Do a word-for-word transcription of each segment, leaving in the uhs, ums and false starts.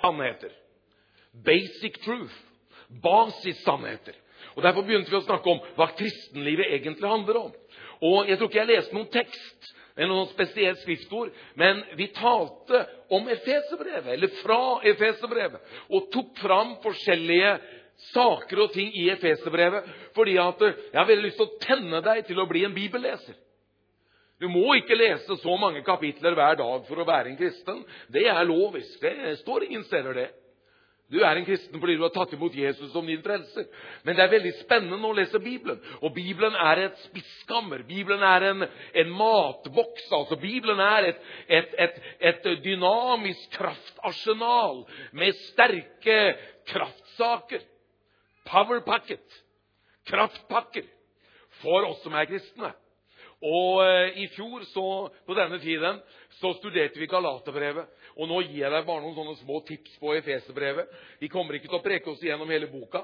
sannheter. Basic truth. Basissannheter. Og derfor begynte vi å snakke om hva kristenlivet egentlig handler om. Og jeg tror ikke jeg leste noen tekst, eller noen spesielt skriftord, men vi talte om Efeserbrevet, eller fra Efeserbrevet, og tok fram forskjellige saker og ting i Efeserbrevet, fordi at jeg har veldig lyst til å tenne deg til å bli en bibelleser. Du må ikke lese så mange kapitler hver dag for å være en kristen. Det er lovisk. Det står ingen steder det. Du er en kristen fordi du har tatt imot Jesus som din frelser. Men det er veldig spennende å lese Bibelen. Og Bibelen er et spiskammer. Bibelen er en, en matboks. Altså Bibelen er et, et, et, et dynamisk kraftarsenal med sterke kraftsaker. Power packet. Kraftpakker. For oss som er kristne. Og eh, i fjor, så, på denne tiden, så studerte vi Galaterbrevet. Og nå gir jeg deg bare noen sånne små tips på Efeserbrevet. Vi kommer ikke til å preke oss gjennom hele boka.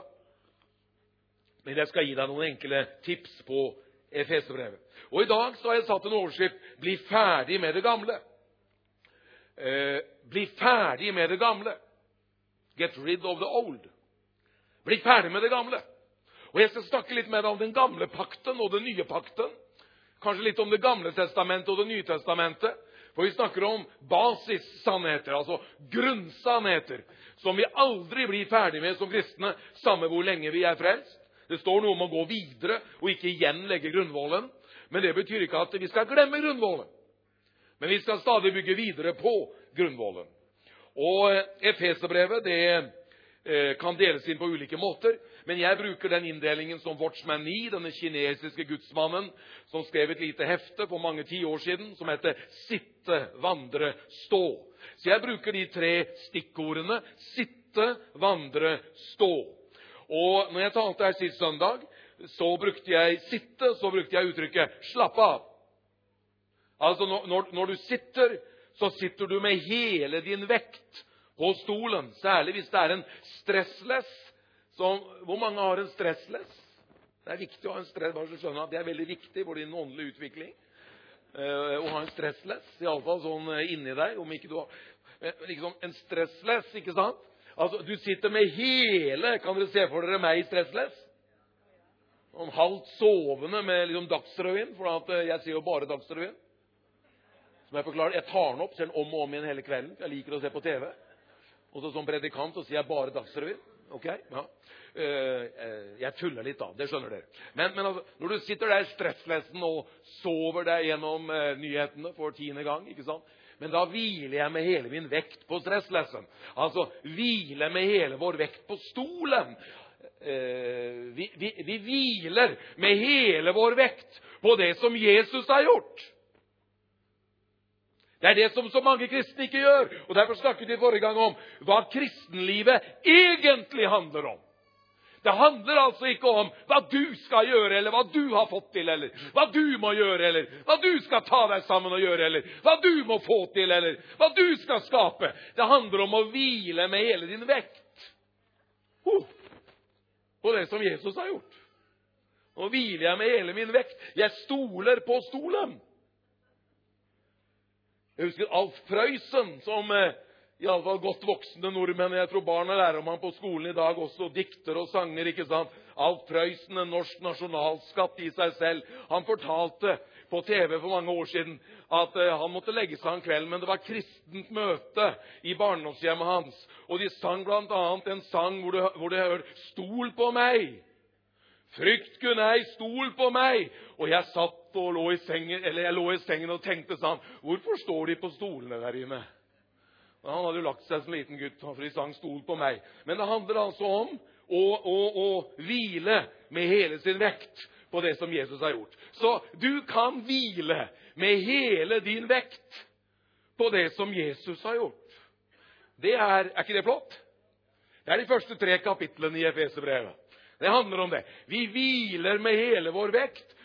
Men jeg skal gi deg noen enkle tips på Efeserbrevet. Og i dag så har jeg satt en overskrift, bli ferdig med det gamle. Eh, bli ferdig med det gamle. Get rid of the old. Bli ferdig med det gamle. Og jeg skal snakke litt med deg om den gamle pakten og den nye pakten. Kanskje litt om det gamle testamentet og det nye testamentet. For vi snakker om basissannheter, altså grunnsannheter, som vi aldri blir ferdig med som kristne, samme hvor lenge vi er frelst. Det står noe om å gå videre og ikke igjen legge grunnvollen. Men det betyr ikke at vi skal glemme grunnvollen. Men vi skal stadig bygge videre på grunnvollen. Og Efeserbrevet, det kan deles inn på ulike måter. Men jeg bruker den inndelingen som Watchman Nee, denne kinesiske gudsmannen, som skrev et lite hefte for mange ti år siden, som heter sitte, vandre, stå. Så jeg bruker de tre stikkordene, sitte, vandre, stå. Og når jeg talte her sist søndag, så brukte jeg sitte, så brukte jeg uttrykket slapp av. Altså når, når du sitter, så sitter du med hele din vekt på stolen, særlig hvis det er en stressless. Så, hvor mange har en stressless? Det er viktig å ha en stress, bare så skjønner at det er veldig viktig for din åndelige utvikling. Uh, å ha en stressless, i alle fall sånn inni deg, om ikke du har uh, liksom en stressless, ikke sant? Altså, du sitter med hele, kan dere se for dere meg i stressless? Om halvt sovende med liksom dagsrevyen, for at, uh, jeg ser jo bare dagsrevyen. Som jeg forklarer, jeg tar den opp, ser den om og om igjen hele kvelden, jeg liker å se på T V. Og så som predikant så sier jeg bare dagsrevyen. Ok, ja. Uh, jeg tuller litt da, det skjønner dere. Men, men altså, når du sitter der stresslessen og sover deg gjennom uh, nyhetene for tiende gang, ikke sant? Men da hviler jeg med hele min vekt på stresslessen. Altså, hviler med hele vår vekt på stolen. Uh, vi, vi, vi hviler med hele vår vekt på det som Jesus har gjort. Det er det som så mange kristne ikke gjør. Og derfor snakket vi forrige gang om hva kristenlivet egentlig handler om. Det handler altså ikke om hva du skal gjøre, eller hva du har fått til, eller hva du må gjøre, eller hva du skal ta deg sammen og gjøre, eller hva du må få til, eller hva du skal skape. Det handler om å hvile med hele din vekt uh, på det som Jesus har gjort. Nå hviler jeg med hele min vekt. Jeg stoler på stolen. Jeg husker Alf Prøysen, som eh, i alle fall godt voksne nordmenn, jeg tror barna lærer om han på skolen i dag også, dikter og sanger, ikke sant? Alf Prøysen, en norsk nasjonalskatt i seg selv. Han fortalte på T V for mange år siden at eh, han måtte legge seg en kveld, men det var kristent møte i barndomshjemmet hans. Og de sang blant annet en sang hvor det, hvor det hører «Stol på meg! Frykt kun ei, stol på meg!» Og jeg satt og lå i sengen, eller jeg lå i sengen og tenkte sånn, hvorfor står de på stolene der inne? Og han hadde jo lagt seg som liten gutt, for de sang «Stol på meg». Men det handler altså om å, å, å hvile med hele sin vekt på det som Jesus har gjort. Så du kan hvile med hele din vekt på det som Jesus har gjort. Det er, er ikke det flott? Det er de første tre kapitlene i Efeserbrevet. Det handler om det. Vi hviler med hele vår vekt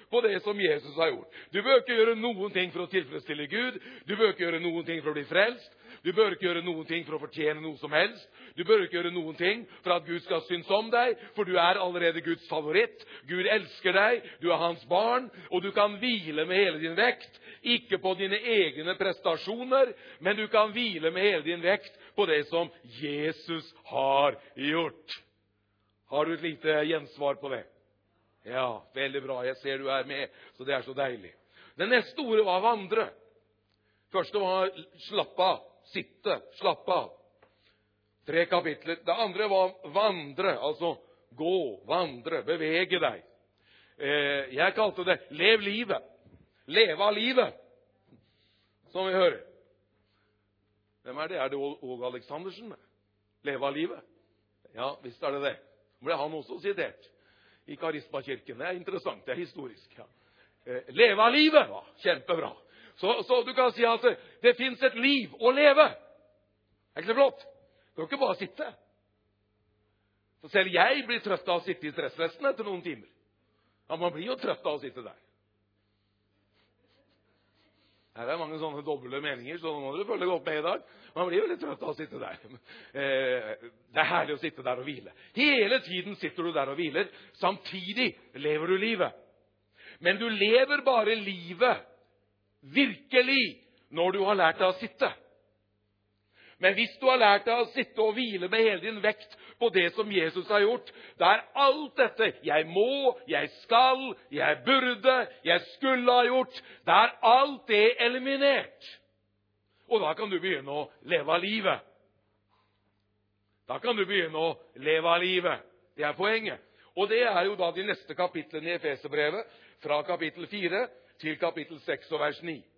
på det som Jesus har gjort. Du bør ikke gjøre noen ting for å tilfredsstille Gud. Du bør ikke gjøre noen ting for å bli frelst. Du bør ikke gjøre noen ting for å fortjene noe som helst. Du bør ikke gjøre noen ting for at Gud skal synes om deg, for du er allerede Guds favoritt. Gud elsker deg, du er hans barn, og du kan hvile med hele din vekt, ikke på dine egne prestasjoner, men du kan hvile med hele din vekt på det som Jesus har gjort. Har du et lite gjensvar på det? Ja, veldig bra. Jeg ser du er med, så det er så deilig. Det neste ordet var vandre. Første var slapp av, sitte, slapp av. Tre kapitler. Det andre var vandre, altså gå, vandre, bevege deg. Eh, jeg kalte det lev livet. Leve av livet, som vi hører. Hvem er det? Er det Åge Aleksandersen? Leve av livet? Ja, visst er det det. Ble han også sitert i Karismakirken. Det er interessant, det er historisk. Ja. Eh, leve av livet, ja, kjempebra. Så, så du kan si at det, det finnes et liv å leve. Er ikke det flott? Du kan ikke bare sitte. Så selv jeg blir trøtt av å sitte i stressvesten etter noen timer. Ja, man blir jo trøtt av å sitte der. Her er mange sånne doble meninger, så nå må dere følge godt med i dag. Man blir jo litt trøtt av å sitte der. Det er herlig å sitte der og hvile. Hele tiden sitter du der og hviler. Samtidig lever du livet. Men du lever bare livet virkelig når du har lært deg å sitte. Men hvis du har lært deg å sitte og hvile med hele din vekt på det som Jesus har gjort, da er alt dette jeg må, jeg skal, jeg burde, jeg skulle ha gjort, da er alt det eliminert. Og da kan du begynne å leve av livet. Da kan du begynne å leve av livet. Det er poenget. Og det er jo da de neste kapitlene i Efeserbrevet, fra kapittel fire til kapittel seks og vers ni.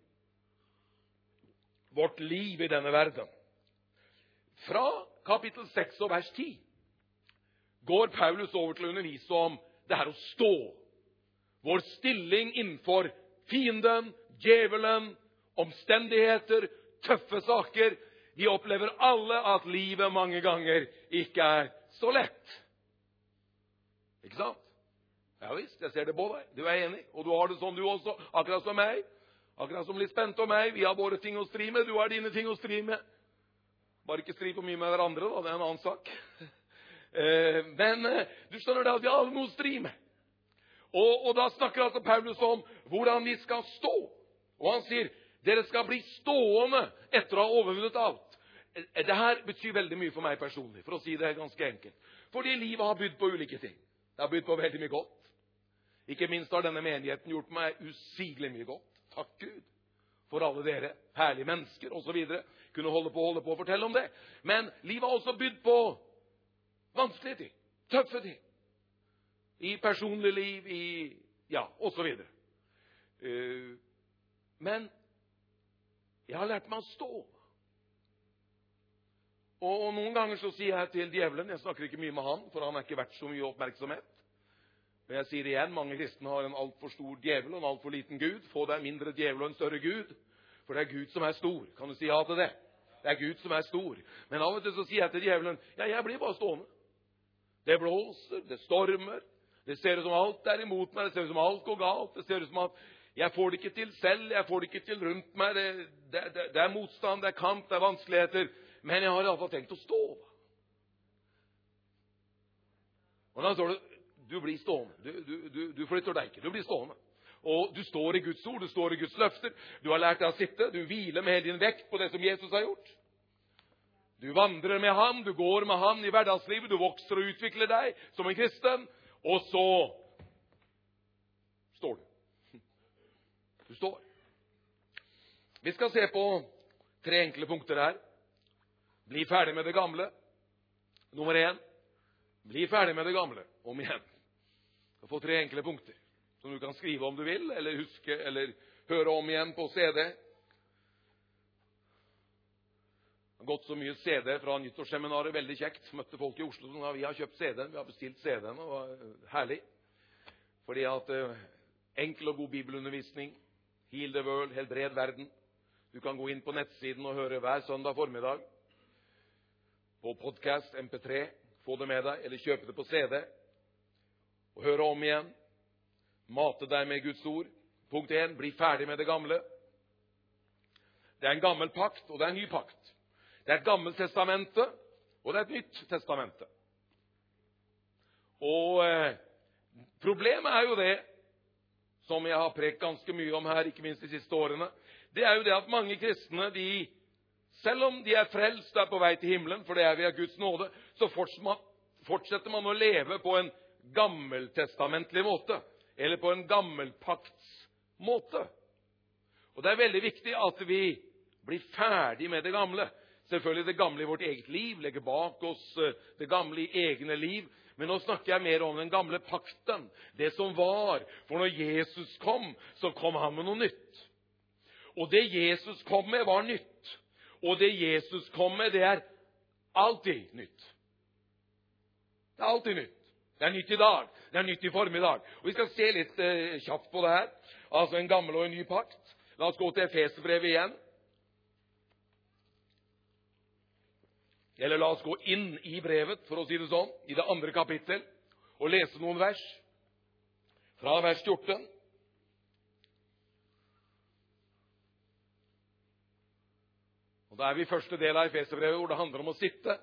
Vårt liv i denne verden. Fra kapittel seks og vers ti går Paulus over til å undervise om det her å stå. Vår stilling innenfor fienden, djevelen, omstendigheter, tøffe saker. Vi opplever alle at livet mange ganger ikke er så lett. Ikke sant? Ja visst, jeg ser det på deg. Du er enig, og du har det sånn du også, akkurat som meg. Akkurat som litt spent om meg. Vi har våre ting å stri med, du har dine ting å stri med. Bare ikke stri for mye med hverandre, da. Det er en annen sak. Eh, men eh, du skjønner det at vi har noe å stri med. Og, og da snakker altså Paulus om hvordan vi skal stå. Og han sier, dere skal bli stående etter å ha overvunnet alt. Eh, det her betyr veldig mye for meg personlig, for å si det ganske enkelt. Fordi livet har bydd på ulike ting. Det har bydd på veldig mye godt. Ikke minst har denne menigheten gjort meg usigelig mye godt. Takk Gud for alle dere, herlige mennesker og så videre. Kunne holde på, holde på å fortelle om det. Men livet har også bydd på vanskelige ting, tøffe ting. I personlig liv, i, ja, og så videre. Uh, men jeg har lært meg å stå. Og, og noen ganger så sier jeg til djevelen, jeg snakker ikke mye med han, for han er ikke verdt så mye oppmerksomhet. Men jeg sier det igjen, mange kristne har en alt for stor djevel og en alt for liten Gud. Få deg mindre djevel og en større Gud. For det er Gud som er stor. Kan du si ja til det? Det er Gud som er stor. Men av og til så sier jeg til djevelen, ja, jeg blir bare stående. Det blåser, det stormer. Det ser ut som alt er imot meg. Det ser ut som alt går galt. Det ser ut som at jeg får det ikke til selv. Jeg får det ikke til rundt meg. Det, det, det, det er motstand, det er kamp, det er vanskeligheter. Men jeg har i alle fall tenkt å stå. Og da står det, du blir stående. Du, du, du, du flytter deg ikke. Du blir stående. Og du står i Guds ord, du står i Guds løfter. Du har lært deg å sitte, du hviler med hele din vekt på det som Jesus har gjort. Du vandrer med ham, du går med ham i hverdagslivet, du vokser og utvikler deg som en kristen. Og så står du. Du står. Vi skal se på tre enkle punkter her. Bli ferdig med det gamle. Nummer én. Bli ferdig med det gamle. Om igjen. Du får tre enkle punkter som du kan skrive om du vil, eller huske, eller høre om igjen på C D. Det har gått så mye C D fra nyttårsseminaret, veldig kjekt. Møtte folk i Oslo som sa, vi har kjøpt C D-en, vi har bestilt C D-en, og det var herlig. Fordi at uh, enkel og god bibelundervisning, heal the world, helbred verden. Du kan gå inn på nettsiden og høre hver søndag formiddag. På podcast, M P tre, få det med deg, eller kjøpe det på C D. Og høre om igjen. Mate deg med Guds ord. Punkt en, bli ferdig med det gamle. Det er en gammel pakt, og det er en ny pakt. Det er et gammelt testamente, og det er et nytt testamente. Og eh, problemet er jo det, som jeg har prekt ganske mye om her, ikke minst de siste årene, det er jo det at mange kristne, de, selv om de er frelst og er på vei til himmelen, for det er vi av Guds nåde, så fortsetter man å leve på en gammeltestamentlig måte, eller på en gammelpakts måte. Og det er veldig viktig at vi blir ferdig med det gamle. Selvfølgelig det gamle i vårt eget liv, legge bak oss det gamle i egne liv, men nå snakker jeg mer om den gamle pakten, det som var. For når Jesus kom, så kom han med noe nytt. Og det Jesus kom med var nytt. Og det Jesus kom med, det er alltid nytt. Det er alltid nytt. Det er nytt i dag. Det er nytt i formiddag. Og vi skal se litt eh, kjapt på det her. Altså en gammel og en ny pakt. La oss gå til Efeserbrevet igjen. Eller la oss gå inn i brevet, for å si det sånn, i det andre kapittel, og lese noen vers. Fra vers fjorten. Og da er vi i første del av Efeserbrevet, hvor det handler om å sitte.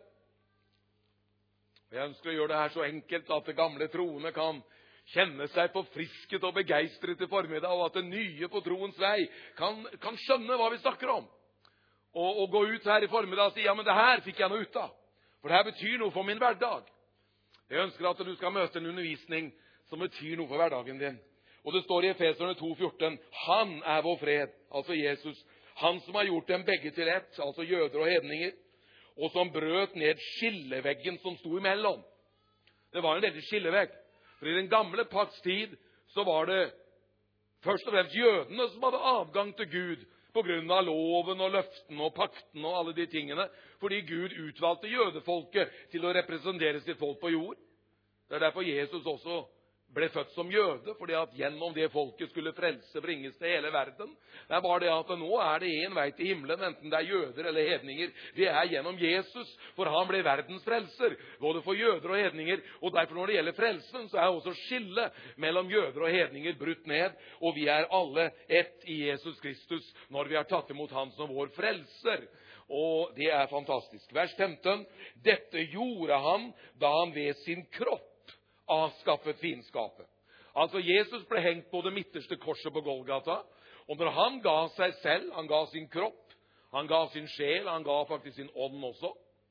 Og jeg ønsker å gjøre det her så enkelt at det gamle troende kan kjenne seg forfrisket og begeistret i formiddag, og at det nye på troens vei kan, kan skjønne hva vi snakker om. Og, og gå ut her i formiddag og si, ja, men det her fikk jeg noe ut av. For det her betyr noe for min hverdag. Jeg ønsker at du skal møte en undervisning som betyr noe for hverdagen din. Og det står i Efeserne to fjorten, han er vår fred, altså Jesus, han som har gjort dem begge til ett, altså jøder og hedninger, og som brøt ned skilleveggen som sto imellom. Det var en veldig skillevegg. For i den gamle pakts tid så var det først og fremst jødene som hadde adgang til Gud, på grunn av loven og løften og pakten og alle de tingene, fordi Gud utvalgte jødefolket til å representere sitt folk på jord. Det er derfor Jesus også ble født som jøde, fordi at gjennom det folket skulle frelse bringes til hele verden. Det er bare det at nå er det en vei til himmelen, enten det er jøder eller hedninger. Det er gjennom Jesus, for han ble verdens frelser, både for jøder og hedninger. Og derfor når det gjelder frelsen, så er også skillet mellom jøder og hedninger brutt ned, og vi er alle ett i Jesus Kristus når vi har tatt imot han som vår frelser. Og det er fantastisk. Vers femten, dette gjorde han da han ved sin kropp avskaffet fiendskapet. Altså Jesus ble hengt på det midterste korset på Golgata, og når han ga seg selv, han ga sin kropp, han ga sin sjel, han ga faktisk sin ånd også,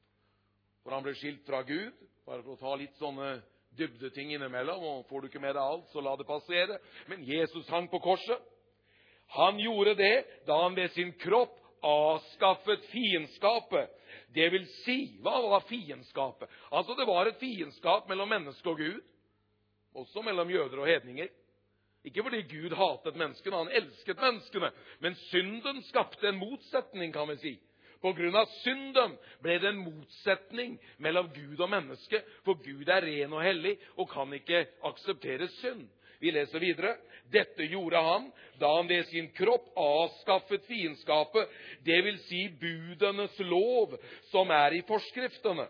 for han ble skilt fra Gud, bare for å ta litt sånne dybdeting innimellom, og får du ikke med deg alt, så la det passere. Men Jesus hang på korset. Han gjorde det da han ved sin kropp avskaffet fiendskapet. Det vil si, hva var fiendskapet? Altså det var et fiendskap mellom menneske og Gud, også mellom jøder og hedninger. Ikke fordi Gud hatet menneskene, han elsket menneskene, men synden skapte en motsetning, kan vi si. På grunn av synden ble det en motsetning mellom Gud og menneske, for Gud er ren og hellig og kan ikke akseptere synd. Vi leser videre. Dette gjorde han da han ved sin kropp avskaffet fiendskapet, det vil si budenes lov som er i forskriftene.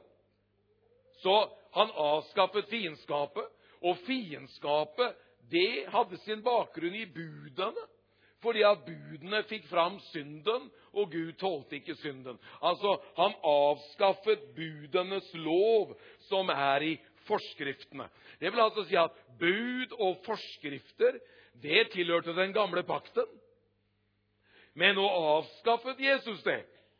Så han avskaffet fiendskapet, og fiendskapet, det hadde sin bakgrunn i budene, fordi at budene fikk fram synden, og Gud tålte ikke synden. Altså, han avskaffet budenes lov som er i forskriftene. Det vil altså si at bud og forskrifter, det tilhørte den gamle pakten. Men nå avskaffet Jesus det,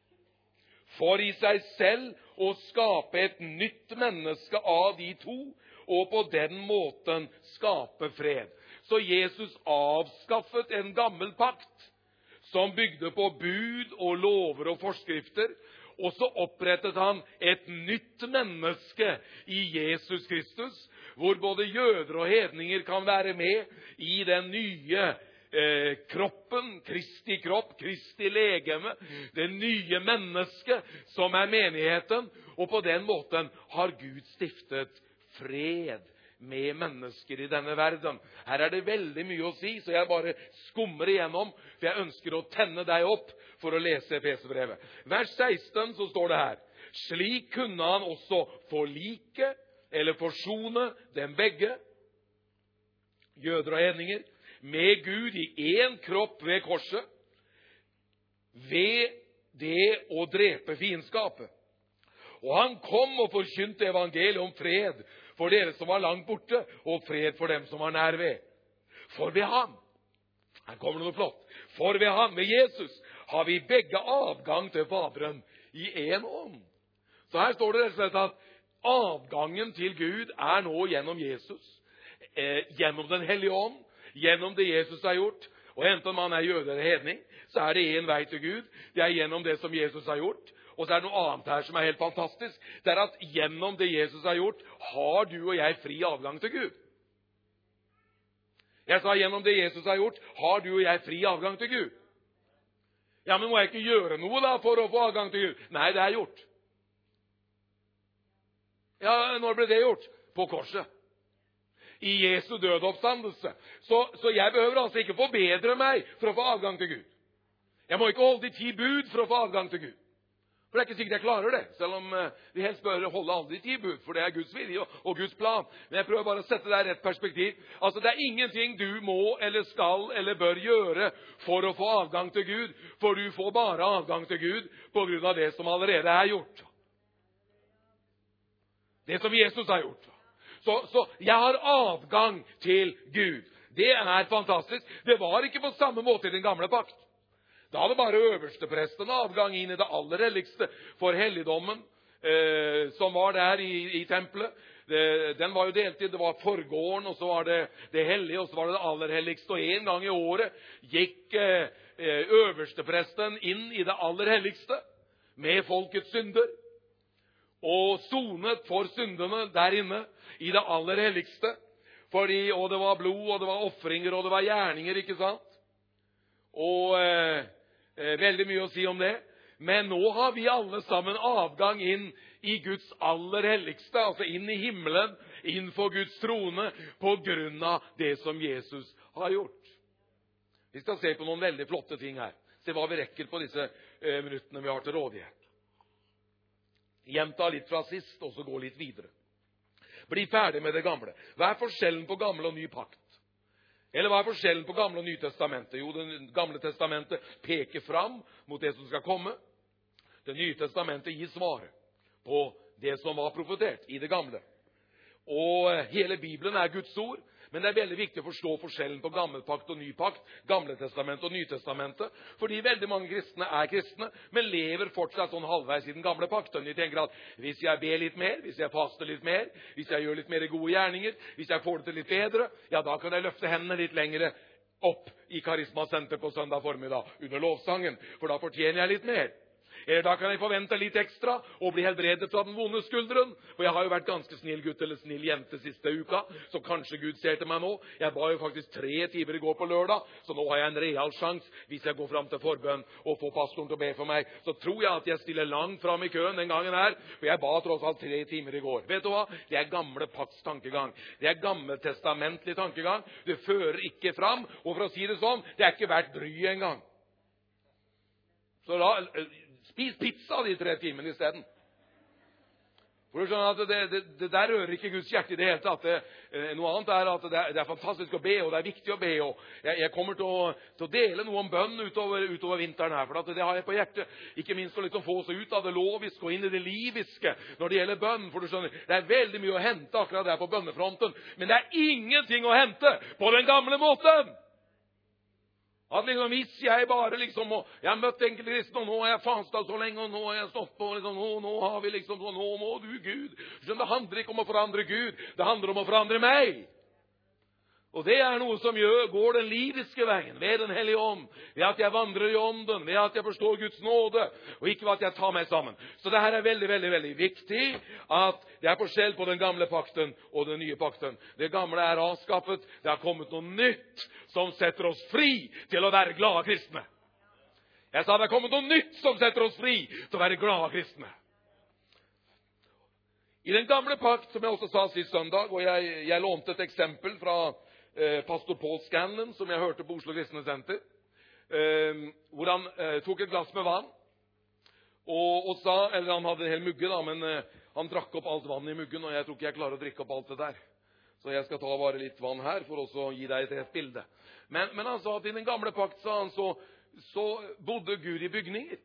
for i seg selv å skape et nytt menneske av de to, og på den måten skape fred. Så Jesus avskaffet en gammel pakt, som bygde på bud og lover og forskrifter, og så opprettet han et nytt menneske i Jesus Kristus, hvor både jøder og hedninger kan være med i den nye eh, kroppen, Kristi kropp, Kristi legeme, det nye mennesket som er menigheten, og på den måten har Gud stiftet fred med mennesker i denne verden. Her er det veldig mye å si, så jeg bare skummer igjennom, for jeg ønsker å tenne deg opp for å lese Efeserbrevet. Vers seksten så står det her, slik kunne han også forlike, eller forsone dem begge, jøder og hedninger, med Gud i én kropp ved korset, ved det å drepe fiendskapet. Og han kom og forkynte evangeliet om fred for dere som var langt borte, og fred for dem som var nær ved. For ved ham, her kommer det noe flott, for ved ham, ved Jesus, har vi begge avgang til Faderen i en ånd. Så her står det rett og slett at avgangen til Gud er nå gjennom Jesus, eh, gjennom den hellige ånd, gjennom det Jesus har gjort. Og enten man er jøde eller hedning, så er det en vei til Gud. Det er gjennom det som Jesus har gjort. Og så er det noe annet her som er helt fantastisk. Det er at gjennom det Jesus har gjort, har du og jeg fri adgang til Gud. Jeg sa gjennom det Jesus har gjort, har du og jeg fri adgang til Gud. Ja, men må jeg ikke gjøre noe da for å få adgang til Gud? Nei, det er gjort. Ja, når ble det gjort? På korset. I Jesu døde oppstandelse. Så, så jeg behøver altså ikke forbedre meg for å få adgang til Gud. Jeg må ikke holde de ti bud for å få adgang til Gud. For det er ikke sikkert jeg klarer det, selv om vi helst bør holde alle de ti bud, for det er Guds vilje og, og Guds plan. Men jeg prøver bare å sette det i rett perspektiv. Altså, det er ingenting du må eller skal eller bør gjøre for å få adgang til Gud, for du får bare adgang til Gud på grunn av det som allerede er gjort. Det som Jesus har gjort. Så, så jeg har adgang til Gud. Det er fantastisk. Det var ikke på samme måte i den gamle pakt. Da hadde bare øverstepresten adgang inn i det aller helligste for helligdommen eh, som var der i, i tempelet. Det, den var jo delt i, det var forgården, og så var det det hellige, og så var det det aller helligste. Og en gang i året gikk eh, øverstepresten inn i det aller helligste med folkets synder, og sonet for syndene der inne i det aller helligste. Fordi, og det var blod, og det var offringer, og det var gjerninger, ikke sant? Og eh, eh, veldig mye å si om det. Men nå har vi alle sammen avgang inn i Guds aller helligste, altså inn i himmelen, inn for Guds trone, på grunn av det som Jesus har gjort. Vi skal se på noen veldig flotte ting her. Se hva vi rekker på disse eh, minuttene vi har til rådighet. Gjenta litt fra sist, og så gå litt videre. Bli ferdig med det gamle. Hva er forskjellen på gamle og ny pakt? Eller hva er forskjellen på gamle og nye testamentet? Jo, det gamle testamentet peker fram mot det som skal komme. Det nye testamentet gir svaret på det som var profetert i det gamle. Og hele Bibelen er Guds ord, men det er veldig viktig å forstå forskjellen på gammel pakt og ny pakt, gamle testamentet og nytestamentet, fordi veldig mange kristne er kristne, men lever fortsatt sånn halvveis i den gamle pakten. De tenker at hvis jeg ber litt mer, hvis jeg faster litt mer, hvis jeg gjør litt mer gode gjerninger, hvis jeg får det til litt bedre, ja, da kan jeg løfte hendene litt lengre opp i Karismasenter på søndag formiddag under lovsangen, for da fortjener jeg litt mer. Eller da kan jeg forvente litt ekstra og bli helbredet fra den vonde skulderen. For jeg har jo vært ganske snill gutt eller snill jente siste uka, så kanskje Gud ser til meg nå. Jeg ba jo faktisk tre timer i går på lørdag, så nå har jeg en real sjans. Hvis jeg går fram til forbønn og får pastoren til å be for meg, så tror jeg at jeg stiller langt fram i køen den gangen her, for jeg ba tross alt tre timer i går. Vet du hva? Det er gamle pakts tankegang. Det er gammeltestamentlig tankegang. Det fører ikke fram, og for å si det sånn, det er ikke verdt bry engang. Så da spis pizza de tre timene i stedet. For du skjønner at det, det, det der rører ikke Guds hjerte i det hele tatt. Det, noe annet er at det er, det er fantastisk å be, og det er viktig å be. Og jeg, jeg kommer til å, til å dele noe om bønn utover, utover vinteren her, for at det har jeg på hjertet. Ikke minst å liksom få oss ut av det loviske og inn i det liviske når det gjelder bønn. For du skjønner, det er veldig mye å hente akkurat der på bønnefronten. Men det er ingenting å hente på den gamle måten. At liksom, hvis jeg bare liksom, og jeg har møtt enkelte kristne, og nå har jeg fastet så lenge, og nå har jeg stått på, liksom, nå, nå har vi liksom, så nå må du Gud. Så det handler ikke om å forandre Gud, det handler om å forandre meg. Og det er noe som gjør, går den liviske veien, ved den hellige ånd, ved at jeg vandrer i ånden, ved at jeg forstår Guds nåde, og ikke ved at jeg tar meg sammen. Så det her er veldig, veldig, veldig viktig, at det er forskjell på den gamle pakten og den nye pakten. Det gamle er avskaffet, det har kommet noe nytt, som setter oss fri til å være glade kristne. Jeg sa det har kommet noe nytt som setter oss fri til å være glade kristne. I den gamle pakt, som jeg også sa sist søndag, og jeg, jeg lånte et eksempel fra eh, pastor Paul Scanlon, som jeg hørte på Oslo Kristne Senter, eh, hvor han eh, tok et glass med vann, og, og sa, eller han hadde en hel mugge da, men eh, han drakk opp alt vann i muggen, og jeg tror ikke jeg klarer å drikke opp alt det der. Så jeg skal ta bare litt vann her for også å gi deg et rett bilde. Men, men han sa at i den gamle pakt, sa han, så, så bodde Gud i bygninger.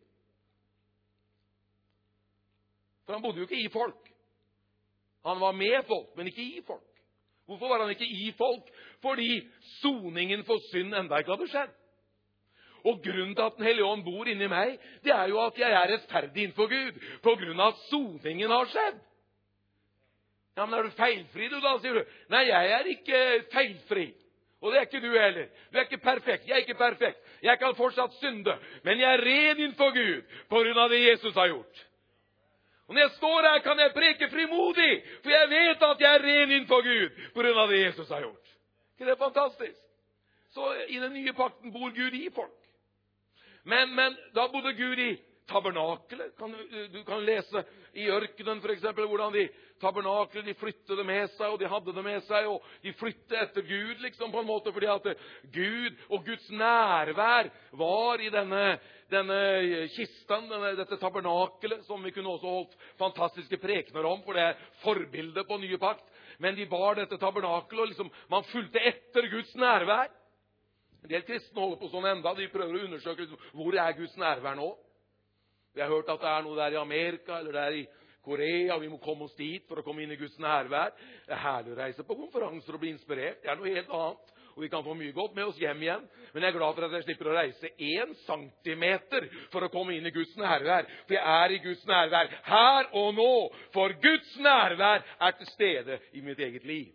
For han bodde jo ikke i folk. Han var med folk, men ikke i folk. Hvorfor var han ikke i folk? Fordi soningen for synd enda ikke hadde skjedd. Og grunnen til at Den hellige ånd bor inni meg, det er jo at jeg er rettferdig innenfor Gud, på grunn av at soningen har skjedd. Ja, men er du feilfri, du da, sier du? Nei, jeg er ikke feilfri. Og det er ikke du heller. Du er ikke perfekt. Jeg er ikke perfekt. Jeg kan fortsatt synde. Men jeg er ren innenfor Gud, på grunn av det Jesus har gjort. Og når jeg står her, kan jeg preke frimodig, for jeg vet at jeg er ren innenfor Gud, på grunn av det Jesus har gjort. Ikke det er fantastisk? Så i den nye pakten bor Gud i folk. Men, men da bodde Gud i tabernakelet. Kan, du kan lese i ørkenen for eksempel, hvordan de tabernakelet, de flyttet det med seg, og de hadde det med seg, og de flyttet etter Gud, liksom på en måte, fordi at Gud og Guds nærvær var i denne, denne kisten, denne, dette tabernakelet, som vi kunne også holdt fantastiske prekener om, for det er forbildet på nye pakt. Men de bar dette tabernakelet, og liksom, man fulgte etter Guds nærvær. En del kristne holder på sånn enda. De prøver å undersøke liksom, hvor er Guds nærvær nå. Vi har hørt at det er noe der i Amerika eller der i Korea. Vi må komme oss dit for å komme inn i Guds nærvær. Det er herlig å reise på konferanser og bli inspirert. Det er noe helt annet. Og vi kan få mye godt med oss hjem igjen. Men jeg er glad for at jeg slipper å reise én centimeter for å komme inn i Guds nærvær. For jeg er i Guds nærvær her og nå. For Guds nærvær er til stede i mitt eget liv.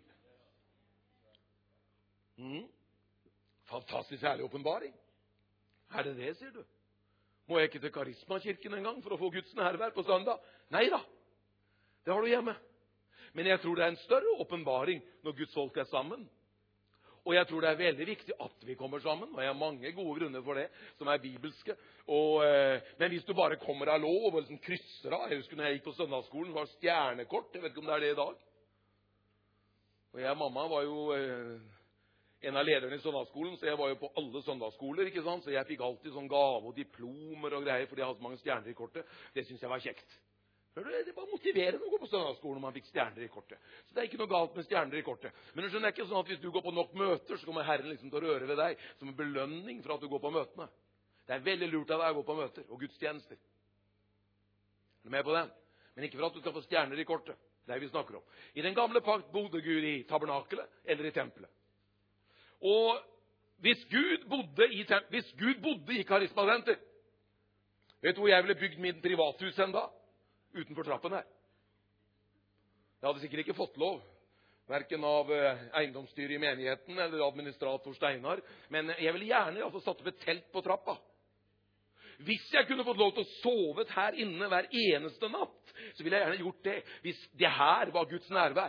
Mm. Fantastisk herlig åpenbaring. Er det det, sier du? Må jeg ikke til Karismakirken en gang for å få Guds nærvær på søndag? Nei da, det har du hjemme. Men jeg tror det er en større åpenbaring når Guds folk er sammen. Og jeg tror det er veldig viktig at vi kommer sammen. Og jeg har mange gode grunner for det, som er bibelske. Og, eh, men hvis du bare kommer av lov og liksom krysser av. Jeg husker når jeg gikk på søndagsskolen, var stjernekort. Jeg vet ikke om det er det i dag. Og jeg og mamma var jo eh, en av lederne i søndagsskolen, så jeg var jo på alle søndagsskoler, ikke sant? Så jeg fikk alltid sånn gave og diplomer og greier, fordi jeg hadde så mange stjerner i kortet. Det synes jeg var kjekt. Det var motiverende å gå på søndagsskolen når man fikk stjerner i kortet. Så det er ikke noe galt med stjerner i kortet. Men du skjønner ikke sånn at hvis du går på nok møter, så kommer Herren liksom til å røre ved deg som en belønning for at du går på møtene. Det er veldig lurt av deg å gå på møter og gudstjenester. Er du med på den? Men ikke for at du skal få stjerner i kortet. Det er det vi snakker om. I den gamle pakt bodde Gud i tabernakelet eller i tempelet. Og hvis Gud bodde i, hvis Gud bodde i Karismasenter, vet du hvor jeg ville bygd min privathus enda? Utenfor trappen her. Jeg hadde sikkert ikke fått lov, hverken av eiendomsstyret i menigheten eller administrator Steinar, men jeg ville gjerne altså, satt opp et telt på trappa. Hvis jeg kunne fått lov til å sove her inne hver eneste natt, så ville jeg gjerne gjort det, hvis det her var Guds nærvær.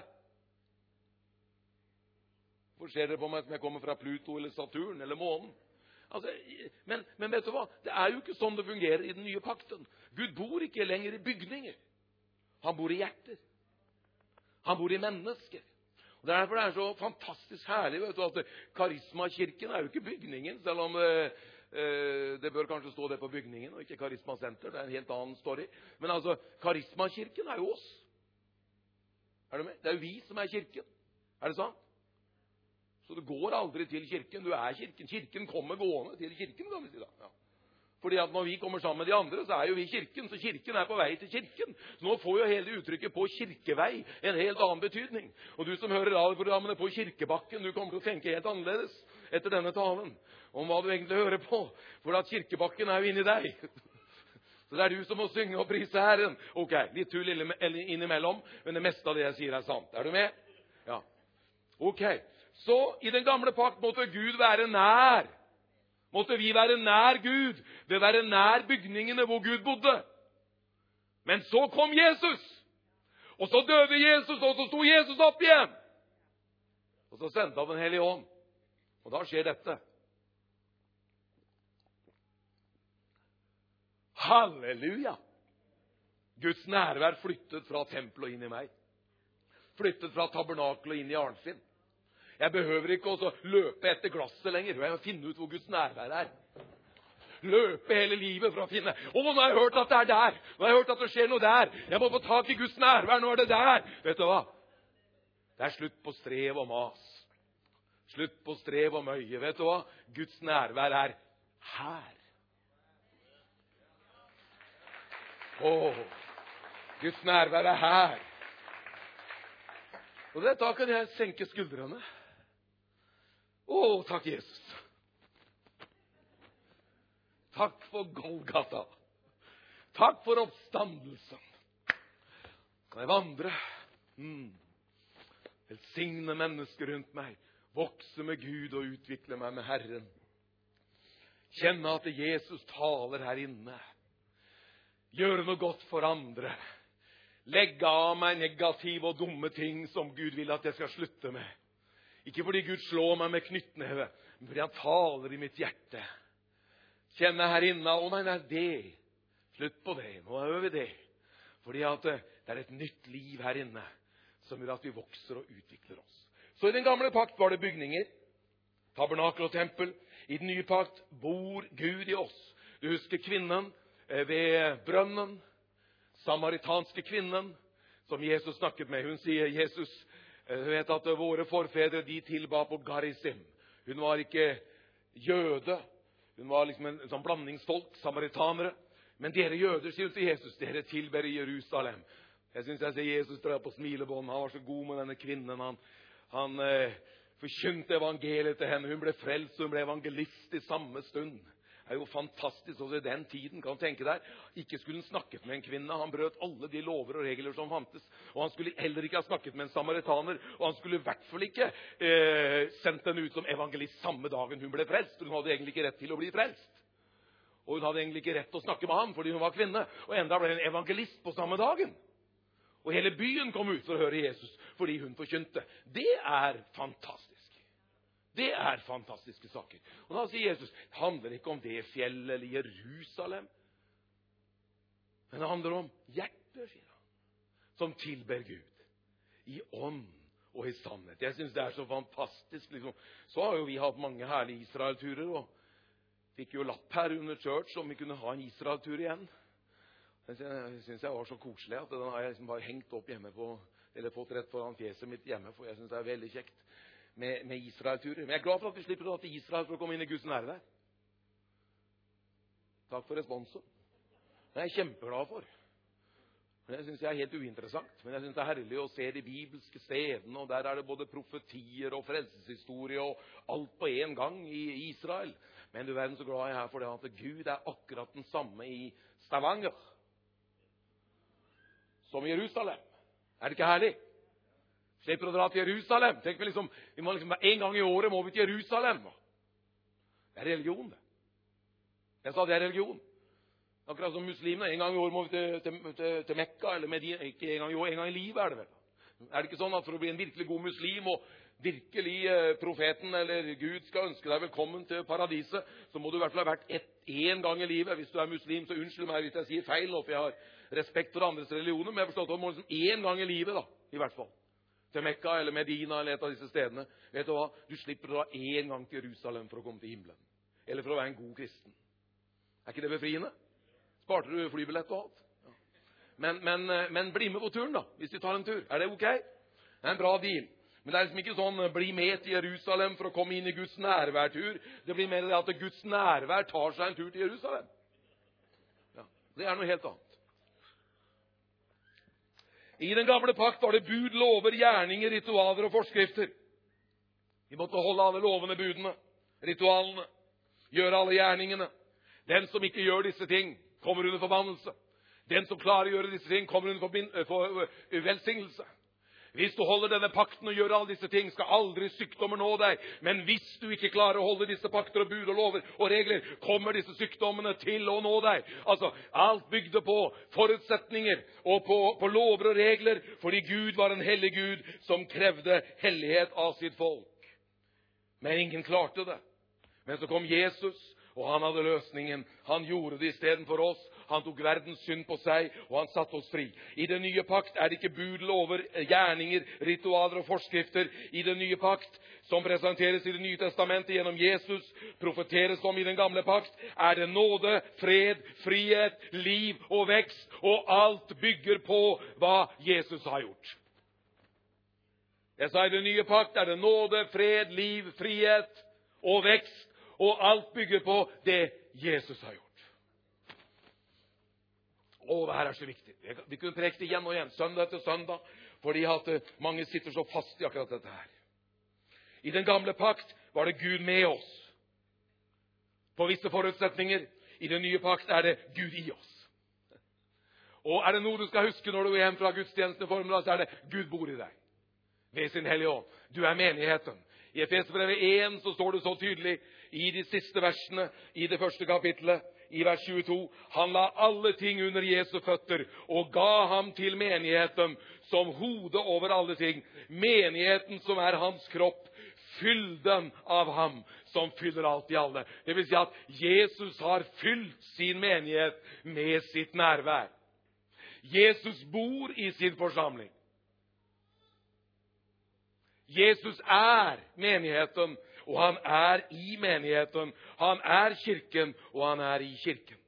Hvor ser dere på meg som jeg kommer fra Pluto eller Saturn eller månen? Altså, men, men vet du hva? Det er jo ikke sånn det fungerer i den nye pakten. Gud bor ikke lenger i bygninger. Han bor i hjerter. Han bor i mennesker. Og derfor er det så fantastisk herlig, vet du, at Karismakirken er jo ikke bygningen, selv om eh, det bør kanskje stå det på bygningen, og ikke Karismasenter. Det er en helt annen story. Men altså, Karismakirken er jo oss. Er du med? Det er jo vi som er kirken. Er det sant? Så du går aldri til kirken, du er kirken. Kirken kommer gående til kirken, kan vi si da. Ja. Fordi at når vi kommer sammen med de andre, så er jo vi kirken, så kirken er på vei til kirken. Så nå får jo hele uttrykket på kirkevei en helt annen betydning. Og du som hører radioprogrammene på Kirkebakken, du kommer til å tenke helt annerledes etter denne talen, om hva du egentlig hører på. For at Kirkebakken er jo inni deg. Så det er du som må synge og prise Herren. Ok, litt tull innimellom, men det meste av det jeg sier er sant. Er du med? Ja. Ok. Så i den gamle pakt måtte Gud være nær. Måtte vi være nær Gud. Ved være nær bygningene hvor Gud bodde. Men så kom Jesus. Og så døde Jesus, og så sto Jesus opp igjen. Og så sendte han Den hellige ånd. Og da skjer dette. Halleluja! Guds nærvær flyttet fra tempelet og inn i meg. Flyttet fra tabernakelet og inn i Arnfinn. Jeg behøver ikke også løpe etter glasset lenger. Jeg må finne ut hvor Guds nærvær er. Løpe hele livet for å finne. Å, nå har jeg hørt at det er der. Nå har jeg hørt at det skjer noe der. Jeg må få tak i Guds nærvær. Nå er det der. Vet du hva? Det er slutt på strev og mas. Slutt på strev og møye. Vet du hva? Guds nærvær er her. Åh, Guds nærvær er her. Og det, da kan jeg senke skuldrene. Åh, takk Jesus. Takk for Golgata. Takk for oppstandelsen. Kan jeg vandre? Mm. Velsigne mennesker rundt meg. Vokse med Gud og utvikle meg med Herren. Kjenne at Jesus taler her inne. Gjøre noe godt for andre. Legge av meg negative og dumme ting som Gud vil at jeg skal slutte med. Ikke fordi Gud slår meg med knyttneve, men fordi han taler i mitt hjerte. Kjenne her inne, å nei, nei, det. Slutt på det, nå øver vi det. Fordi at det er et nytt liv her inne, som gjør at vi vokser og utvikler oss. Så i den gamle pakt var det bygninger, tabernakel og tempel. I den nye pakt bor Gud i oss. Du husker kvinnen ved brønnen, samaritanske kvinnen, som Jesus snakket med. Hun sier, Jesus, du vet at våre forfedre, de tilba på Garizim. Hun var ikke jøde. Hun var liksom en sånn blandingsfolk, samaritanere. Men dere jøder, sier hun til Jesus, dere tilber i Jerusalem. Jeg synes jeg ser Jesus dra på smilebånd. Han var så god med denne kvinnen. Han, han eh, forkynte evangeliet til henne. Hun ble frelst, hun ble evangelist i samme stund. Det er jo fantastisk også i den tiden, kan du tenke deg. Ikke skulle han snakket med en kvinne. Han brøt alle de lover og regler som fantes. Og han skulle heller ikke ha snakket med en samaritaner. Og han skulle i hvert fall ikke eh, sendt henne ut som evangelist samme dagen hun ble frelst. Hun hadde egentlig ikke rett til å bli frelst. Og hun hadde egentlig ikke rett til å snakke med ham fordi hun var kvinne. Og enda ble hun evangelist på samme dagen. Og hele byen kom ut for å høre Jesus fordi hun forkynte. Det er fantastisk. Det er fantastiske saker. Og da sier Jesus, det handler ikke om det fjellet eller Jerusalem. Men det handler om hjertet, sier han, som tilber Gud. I ånd og i sannhet. Jeg synes det er så fantastisk. Liksom. Så har jo vi hatt mange herlige Israel-turer, og fikk jo lapp her under church om vi kunne ha en Israel-tur igjen. Det synes jeg var så koselig at den har jeg liksom bare hengt opp hjemme på, eller fått rett foran fjeset mitt hjemme, for jeg synes det er veldig kjekt. Med, med Israel-turer. Men jeg er glad for at vi slipper å dra til Israel for å komme inn i Guds nærvær. Takk for responsen. Det er jeg kjempeglad for. Men jeg synes det er helt uinteressant. Men jeg synes det er herlig å se de bibelske stedene, og der er det både profetier og frelseshistorie og alt på en gang i Israel. Men du verden så glad jeg er for det at Gud er akkurat den samme i Stavanger som i Jerusalem. Er det ikke herlig? Slipper å dra til Jerusalem. Tenk vi liksom, vi må liksom, en gang i året må vi til Jerusalem. Det er religion, det. Jeg sa det er religion. Akkurat som muslimene. En gang i år må vi til, til, til, til Mekka, eller Medina. Ikke en gang i år, en gang i livet er det vel. Er det ikke sånn at for å bli en virkelig god muslim, og virkelig eh, profeten eller Gud skal ønske deg velkommen til paradiset, så må du i hvert fall ha vært ett, en gang i livet. Hvis du er muslim, så unnskyld meg hvis jeg sier feil, for jeg har respekt for andres religioner, men jeg forstår at du må liksom en gang i livet, da, i hvert fall. Til Mekka eller Medina eller et av disse stedene. Vet du hva? Du slipper å dra en gang til Jerusalem for å komme til himmelen. Eller for å være en god kristen. Er ikke det befriende? Sparte du flybillett og alt? Ja. Men, men, men bli med på turen da, hvis du tar en tur. Er det ok? Det er en bra deal. Men det er liksom ikke sånn, bli med til Jerusalem for å komme inn i Guds nærværtur. Det blir mer det at Guds nærvær tar seg en tur til Jerusalem. Ja, det er noe helt annet. I den gamle pakt var det bud, lover, gjerninger, ritualer og forskrifter. Vi måtte holde alle lovene, budene, ritualene, gjøre alle gjerningene. Den som ikke gjør disse ting, kommer under forbannelse. Den som klarer å gjøre disse ting, kommer under forbind- for velsignelse. Hvis du holder denne pakten og gjør alle disse ting, skal aldri sykdommer nå deg. Men hvis du ikke klarer å holde disse pakter og bud og lover og regler, kommer disse sykdommene til å nå deg. Altså, alt bygde på forutsetninger og på, på lover og regler, fordi Gud var en hellig Gud som krevde hellighet av sitt folk. Men ingen klarte det. Men så kom Jesus, og han hadde løsningen. Han gjorde det i stedet for oss. Han tok verdens synd på seg, og han satte oss fri. I den nye pakt er det ikke bud, lover, gjerninger, ritualer og forskrifter. I den nye pakt, som presenteres i det nye testamentet gjennom Jesus, profeteres om i den gamle pakt, er det nåde, fred, frihet, liv og vekst, og alt bygger på hva Jesus har gjort. Jeg sa i den nye pakt er det nåde, fred, liv, frihet og vekst, og alt bygger på det Jesus har gjort. Å, det her er så viktig. Vi kunne prekt igjen og igjen, søndag etter søndag, fordi at mange sitter så fast i akkurat dette her. I den gamle pakt var det Gud med oss, på visse forutsetninger. I den nye pakt er det Gud i oss. Og er det noe du skal huske når du er hjem fra gudstjenestene formiddag, så er det Gud bor i deg, ved sin hellige ånd. Du er menigheten. I Efeserbrevet én så står det så tydelig i de siste versene i det første kapitlet, i vers tjueto, han la alle ting under Jesu føtter og ga ham til menigheten som hode over alle ting. Menigheten som er hans kropp, fyll den av ham som fyller alt i alle. Det vil si at Jesus har fylt sin menighet med sitt nærvær. Jesus bor i sin forsamling. Jesus er menigheten, og han er i menigheten. Han er kirken, og han er i kirken.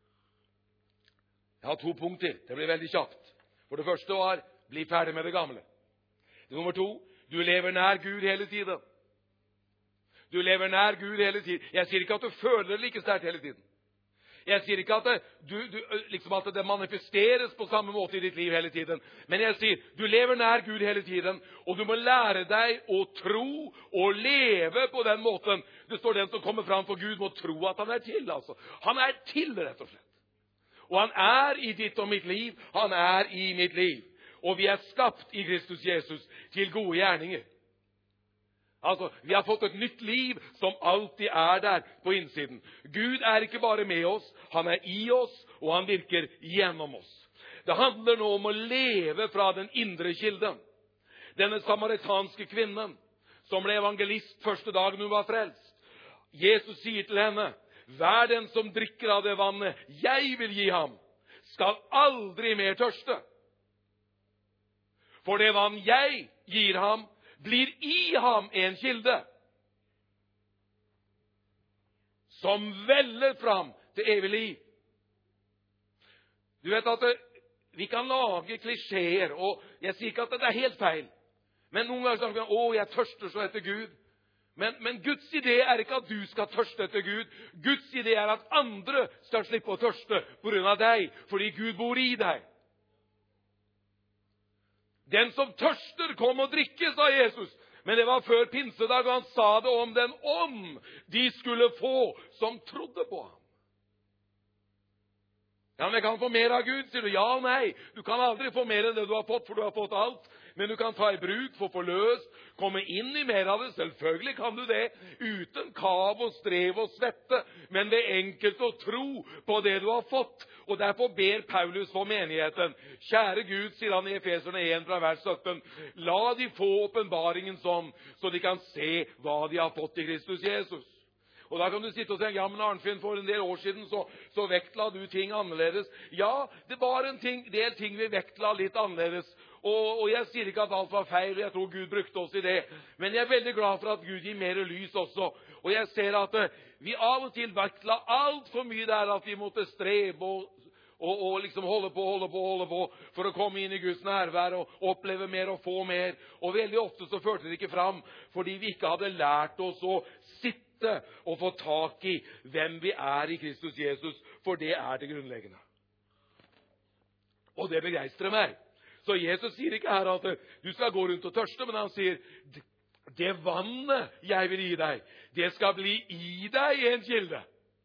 Jeg har to punkter. Det blir veldig kjapt. For det første var, bli ferdig med det gamle. Nummer to, du lever nær Gud hele tiden. Du lever nær Gud hele tiden. Jeg sier ikke at du føler det like sterkt hele tiden. Jeg sier ikke at det, du, du, liksom at det manifesteres på samme måte i ditt liv hele tiden. Men jeg sier, du lever nær Gud hele tiden, og du må lære deg å tro og leve på den måten. Det står den som kommer fram for Gud må tro at han er til. Altså. Han er til, rett og slett. Og han er i ditt og mitt liv. Han er i mitt liv. Og vi er skapt i Kristus Jesus til gode gjerninger. Altså, vi har fått et nytt liv som alltid er der på innsiden. Gud er ikke bare med oss, han er i oss, og han virker gjennom oss. Det handler nå om å leve fra den indre kilden. Denne samaritanske kvinnen, som ble evangelist første dagen hun var frelst. Jesus sier til henne, hver den som drikker av det vannet jeg vil gi ham, skal aldri mer tørste. For det vann jeg gir ham, blir i ham en kilde som veller fram til evig liv. Du vet at det, vi kan lage klisjeer, og jeg sier ikke at det er helt feil. Men noen ganger snakker vi om, å, jeg tørster så etter Gud. Men, men Guds idé er ikke at du skal tørste etter Gud. Guds idé er at andre skal slippe å tørste på grunn av deg, fordi Gud bor i deg. Den som tørster, kom og drikke, sa Jesus. Men det var før pinsedag, og han sa det om den ånd de skulle få som trodde på ham. Ja, men jeg kan få mer av Gud, sier du. Ja og nei. Du kan aldri få mer enn det du har fått, for du har fått alt. Men du kan ta i bruk, få forløst, komme inn i mer av det. Selvfølgelig kan du det, uten kav og strev og svette. Men det er enkelt å tro på det du har fått. Og derfor ber Paulus for menigheten. Kjære Gud, sier han i Efeserne én fra vers sytten, la de få åpenbaringen sånn, så de kan se hva de har fått i Kristus Jesus. Og da kan du sitte og tenke, ja, men Arnfinn, for en del år siden så, så vektla du ting annerledes. Ja, det var en ting, del ting vi vektla litt annerledes. Og, og jeg sier ikke at alt var feil, og jeg tror Gud brukte oss i det. Men jeg er veldig glad for at Gud gir mer lys også. Og jeg ser at uh, vi av og til vektla alt for mye der at vi måtte strebe og, og, og liksom holde på, holde på, holde på for å komme inn i Guds nærvær og oppleve mer og få mer. Og veldig ofte så førte det ikke fram, fordi vi ikke hadde lært oss å sitte og få tak i hvem vi er i Kristus Jesus, for det er det grunnleggende. Og det begeistrer meg. Så Jesus sier ikke her at du skal gå rundt og tørste, men han sier, det vannet jeg vil gi deg, det skal bli i deg en kilde,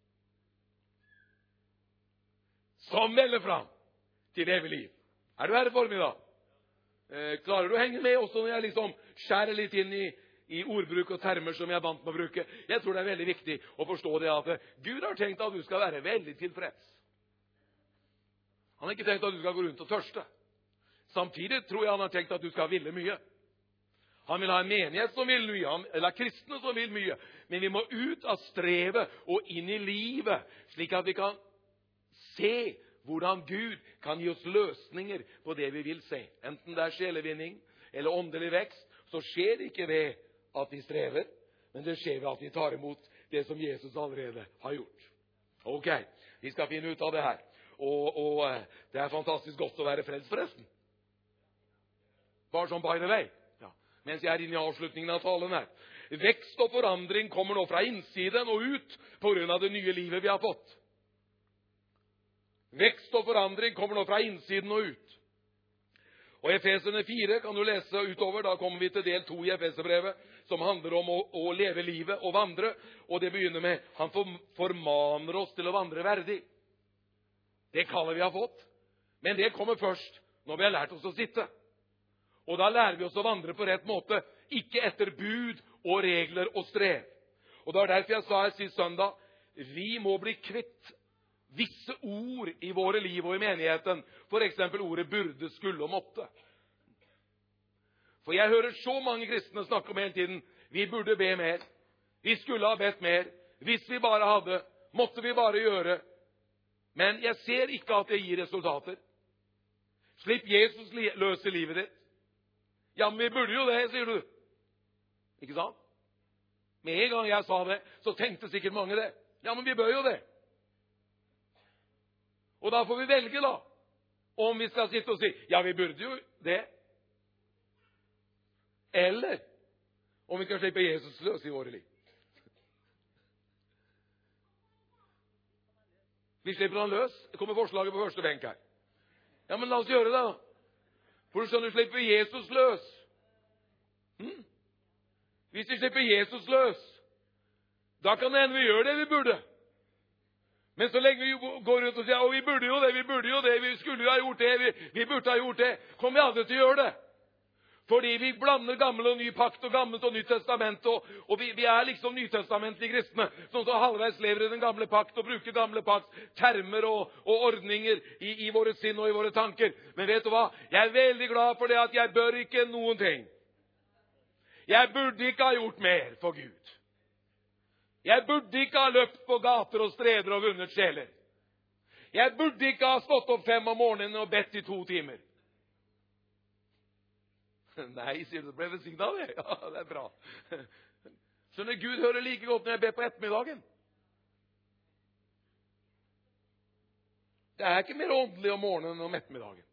som veller fram til evig liv. Er du her i formiddag? Eh, klarer du å henge med også når jeg liksom skjærer litt inn i i ordbruk og termer som jeg er vant med å bruke? Jeg tror det er veldig viktig å forstå det at Gud har tenkt at du skal være veldig tilfreds. Han har ikke tenkt at du skal gå rundt og tørste. Samtidig tror jeg han har tenkt at du skal ville mye. Han vil ha en menighet som vil mye, eller kristne som vil mye. Men vi må ut av strevet og inn i livet, slik at vi kan se hvordan Gud kan gi oss løsninger på det vi vil se. Enten det er sjelevinning eller åndelig vekst, så skjer det ikke ved at vi strever, men det skjer ved at vi tar imot det som Jesus allerede har gjort. Ok, vi skal finne ut av det her. Og, og det er fantastisk godt å være frelst forresten. Bare som by the way. Ja. mens jeg er inne i avslutningen av talen her. Vekst og forandring kommer nå fra innsiden og ut på grunn av det nye livet vi har fått. Vekst og forandring kommer nå fra innsiden og ut. Og Efeserne fire kan du lese utover, da kommer vi til del to i Efeserbrevet, som handler om å, å leve livet og vandre, og det begynner med, han formaner oss til å vandre verdig. Det kallet vi har fått, men det kommer først når vi har lært oss å sitte. Og da lærer vi oss å vandre på rett måte, ikke etter bud og regler og strev. Og det var derfor jeg sa her sist søndag, vi må bli kvitt visse ord i våre liv og i menigheten, for eksempel ordet burde, skulle og måtte. For jeg hører så mange kristne snakke om hele tiden, vi burde be mer, vi skulle ha bedt mer, hvis vi bare hadde, måtte vi bare gjøre. Men jeg ser ikke at det gir resultater. Slipp Jesus løs i livet ditt. Ja, men vi burde jo det, sier du. Ikke sant? Med en gang jeg sa det, så tenkte sikkert mange det. Ja, men vi bør jo det. Og da får vi velge da, om vi skal sitte og si, ja, vi burde jo det. Eller om vi kan slippe Jesus løs i våre liv. Vi slipper han løs. Det kommer forslaget på første benk her. Ja, men la oss gjøre det da. For du skjønner, slipper Jesus løs. Hm? Hvis vi slipper Jesus løs, da kan det hende vi gjør det vi burde. Men så lenge vi går rundt og sier, å, vi burde jo det, vi burde jo det, vi skulle jo ha gjort det, vi, vi burde ha gjort det, kommer vi aldri til å gjøre det. Fordi vi blander gammel og ny pakt og gammelt og nytt testament, og, og vi, vi er liksom nytestamentlige kristne, som så halvveis lever i den gamle pakt og bruker gamle pakt, termer og, og ordninger i, i våre sinn og i våre tanker. Men vet du hva? Jeg er veldig glad for det at jeg bør ikke noen ting. Jeg burde ikke ha gjort mer for Gud. Jeg burde ikke ha løpt på gater og streder og vunnet sjeler. Jeg burde ikke ha stått opp fem om morgenen og bedt i to timer. Nei, sier du, det ble velsignet av det. Ja, det er bra. Så når Gud hører like godt når jeg ber på ettermiddagen. Det er ikke mer åndelig om morgenen enn om ettermiddagen.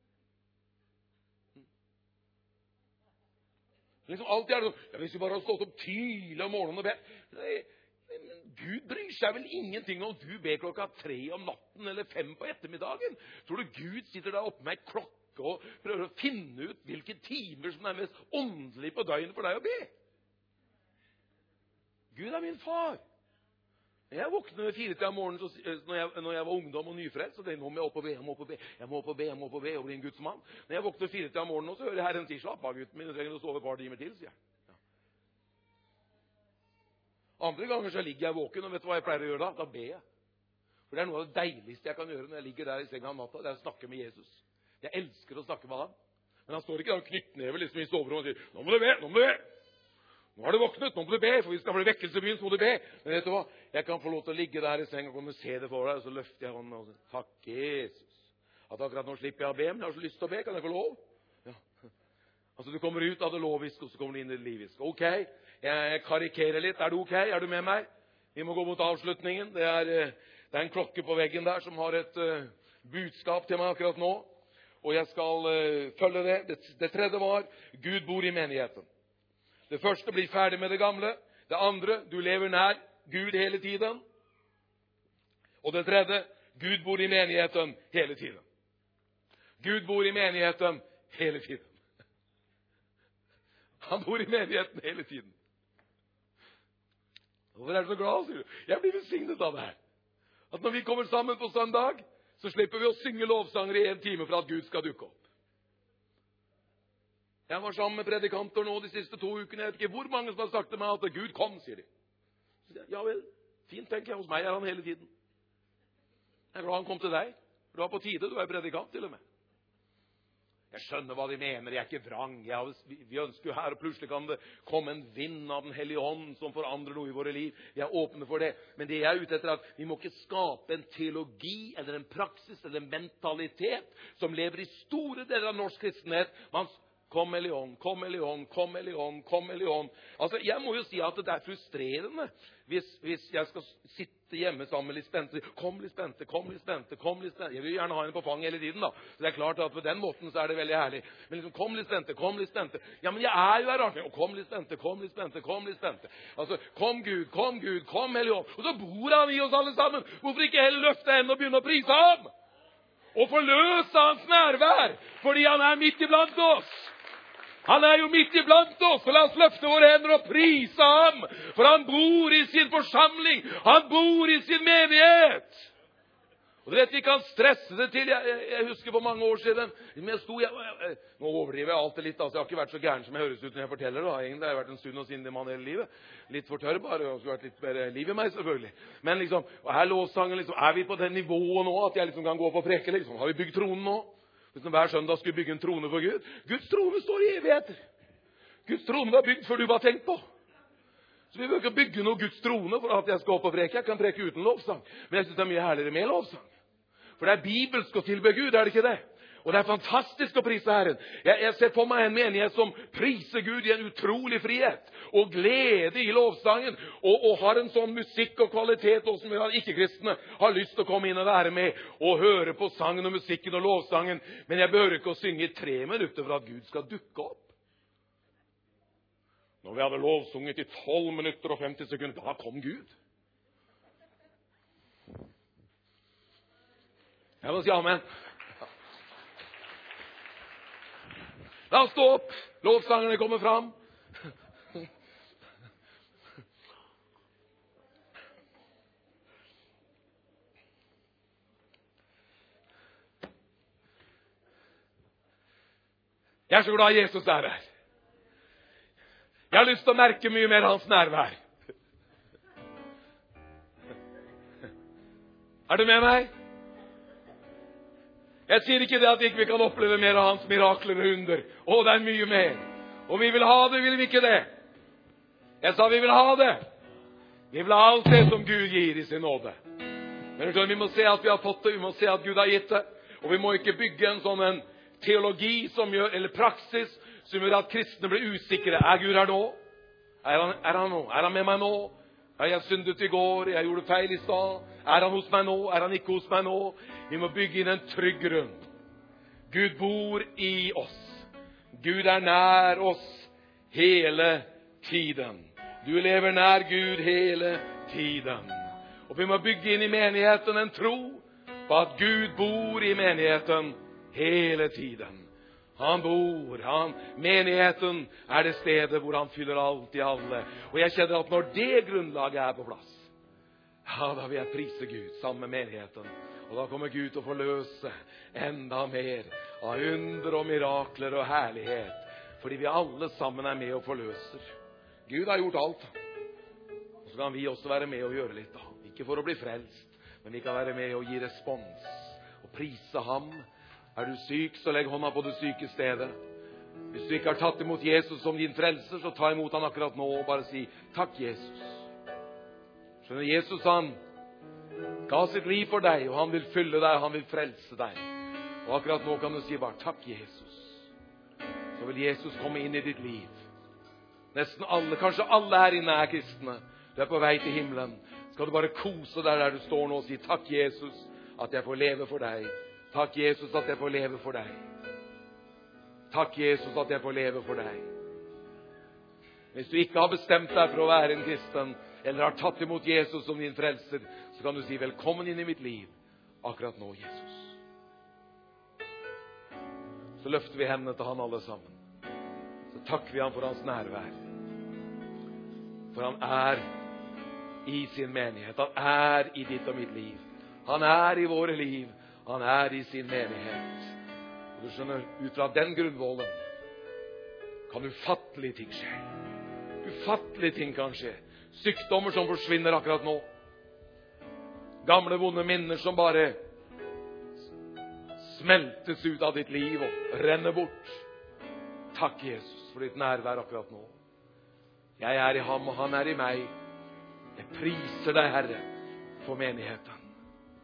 Liksom alltid er det sånn, ja, hvis vi bare har stått opp tidlig om morgenen og bedt. Nei, men Gud bryr seg vel ingenting om du ber klokka tre om natten eller fem på ettermiddagen. Tror du Gud sitter der oppe med en klokke og prøver å finne ut hvilke timer som er mest åndelig på døgnet for deg å be? Gud er min far. Jeg våkner ved fire til om morgenen så, når, jeg, når jeg var ungdom og nyfrelst, så tenkte jeg, nå må jeg opp og be, jeg må opp og be, jeg må opp og be, jeg må opp og be, og bli en Guds mann. Når jeg våkner fire til om morgenen, så hører jeg Herren si, slapp av gutten min, du trenger å sove et par timer til, sier jeg. Ja. Andre ganger så ligger jeg våken, og vet du hva jeg pleier å gjøre da? Da ber jeg. For det er noe av det deiligste jeg kan gjøre når jeg ligger der i senga om natta, det er å snakke med Jesus. Jeg elsker å snakke med ham. Men han står ikke der og knyttnever liksom i soverommet og sier, nå må du be, nå må du be. Nå har du våknet, nå må du be, for vi skal bli vekkelse i byen, så må du be. Men vet du hva? Jeg kan få lov til å ligge der i senga og kunne se det for deg, og så løfter jeg hånden og sier, takk Jesus. At akkurat nå slipper jeg å be, men jeg har så lyst til å be, kan jeg få lov? Ja. Altså du kommer ut av det loviske, og så kommer du inn i det liviske. Ok, jeg karikerer litt, er du ok? Er du med meg? Vi må gå mot avslutningen. Det er, det er en klokke på veggen der som har et uh, budskap til meg akkurat nå. Og jeg skal uh, følge det. det. Det tredje var, Gud bor i menigheten. Det første blir ferdig med det gamle. Det andre, du lever nær Gud hele tiden. Og det tredje, Gud bor i menigheten hele tiden. Gud bor i menigheten hele tiden. Han bor i menigheten hele tiden. Hvorfor er du så glad, sier du? Jeg blir velsignet av det her. At når vi kommer sammen på søndag, så slipper vi å synge lovsanger i en time for at Gud skal dukke opp. Jeg var sammen med predikanter nå de siste to ukene. Jeg vet ikke hvor mange som har sagt til meg at Gud kom, sier de. Ja vel, fint tenker jeg. Hos meg er han hele tiden. Jeg er glad han kom til deg. Du er på tide, du er predikant til og med. Jeg skjønner hva de mener, jeg er ikke vrang. Jeg, vi ønsker jo her, og plutselig kan det komme en vind av den hellige ånd som forandrer noe i våre liv. Vi er åpne for det. Men det jeg er ute etter er at vi må ikke skape en teologi, eller en praksis, eller en mentalitet som lever i store deler av norsk kristenhet. Man Kom Elion, kom Elion, kom Elion, kom Elion. Altså, jeg må jo si at det er frustrerende hvis, hvis jeg skal sitte hjemme sammen med litt spente. Kom litt spente, kom litt spente, kom litt spente. Jeg vil gjerne ha henne på fang hele tiden da. Så det er klart at på den måten så er det veldig herlig. Men liksom, kom litt spente, kom litt spente. Ja, men jeg er jo her rart. Og kom litt spente, kom litt spente, kom litt spente. Altså, kom Gud, kom Gud, kom Elion. Og så bor han i oss alle sammen. Hvorfor ikke heller løfte henne og begynne å prise ham? Og forløse hans nærvær, fordi han er midt iblant oss. Han er jo midt iblant oss, så la oss løfte våre hender og prise ham, for han bor i sin forsamling, han bor i sin menighet. Og du vet, vi kan stresse det til. Jeg, jeg, jeg husker for mange år siden, men jeg sto, jeg, jeg, nå overdriver jeg alltid litt, altså jeg har ikke vært så gæren som jeg høres ut når jeg forteller det, egentlig har jeg vært en sunn og sindig mann hele livet, litt for tørr bare, og skulle vært litt mer liv i meg selvfølgelig. Men liksom, og her lovsangen, liksom, er vi på det nivået nå, at jeg liksom kan gå opp og preke, liksom, har vi bygd tronen nå? Hvis man hver søndag skulle bygge en trone for Gud. Guds trone står i evigheter. Guds trone var bygd før du var tenkt på. Så vi vil ikke bygge noe Guds trone for at jeg skal opp og preke. Jeg kan preke uten lovsang. Men jeg synes det er mye herligere med lovsang. For det er bibelsk å tilbe Gud, er det ikke det? Og det er fantastisk å prise Herren. Jeg, jeg ser for meg en menighet som priser Gud i en utrolig frihet og glede i lovsangen, og, og har en sånn musikk og kvalitet også, som ikke-kristne har lyst til å komme inn og være med og høre på sangen og musikken og lovsangen. Men jeg behøver ikke å synge i tre minutter for at Gud skal dukke opp. Når vi hadde lovsunget i tolv minutter og femti sekunder, da kom Gud. Jeg må si amen. La oss stå opp. Lovsangerne kommer fram. Jeg er så glad Jesus er her. Jeg har lyst til å merke mye mer hans nærvær. Er du med meg? Jeg sier ikke det at ikke vi kan oppleve mer av hans mirakler og under. Å, det er mye mer. Og vi vil ha det, vil vi ikke det? Jeg sa vi vil ha det. Vi vil ha alt det som Gud gir i sin nåde. Men vi må se at vi har fått det, vi må se at Gud har gitt det. Og vi må ikke bygge en sånn en teologi som gjør, eller praksis som gjør at kristne blir usikre. Er Gud her nå? Er han, er han nå? Er han med meg nå? Har jeg syndet i går? Jeg gjorde feil i stad. Er han hos meg nå? Er han ikke hos meg nå? Vi må bygge inn en trygg grunn. Gud bor i oss. Gud er nær oss hele tiden. Du lever nær Gud hele tiden. Og vi må bygge inn i menigheten en tro på at Gud bor i menigheten hele tiden. Han bor, han, menigheten er det stedet hvor han fyller alt i alle. Og jeg kjenner at når det grunnlaget er på plass, ja, da vil jeg prise Gud sammen med menigheten. Og da kommer Gud til å forløse enda mer av under og mirakler og herlighet. Fordi vi alle sammen er med og forløser. Gud har gjort alt. Og så kan vi også være med og gjøre litt da. Ikke for å bli frelst, men vi kan være med og gi respons og prise ham. Er du syk, så legg hånda på det syke stedet. Hvis du ikke har tatt imot Jesus som din frelser, så ta imot han akkurat nå og bare si, takk Jesus. Skjønner, Jesus han ga sitt liv for deg, og han vil fylle deg, og han vil frelse deg. Og akkurat nå kan du si bare, takk Jesus. Så vil Jesus komme inn i ditt liv. Nesten alle, kanskje alle her inne er kristne. Du er på vei til himmelen. Skal du bare kose deg der du står nå og si, takk Jesus, at jeg får leve for deg. Takk Jesus at jeg får leve for deg. Takk Jesus at jeg får leve for deg. Hvis du ikke har bestemt deg for å være en kristen, eller har tatt imot Jesus som din frelser, så kan du si velkommen inn i mitt liv akkurat nå, Jesus. Så løfter vi hendene til han alle sammen. Så takker vi han for hans nærvær. For han er i sin menighet. Han er i ditt og mitt liv. Han er i våre liv. Han er i sin menighet. Og du skjønner, ut fra den grunnvollen kan ufattelige ting skje. Ufattelige ting kan skje. Sykdommer som forsvinner akkurat nå. Gamle, vonde minner som bare smeltes ut av ditt liv og renner bort. Takk, Jesus, for ditt nærvær akkurat nå. Jeg er i ham, og han er i meg. Jeg priser deg, Herre, for menigheten.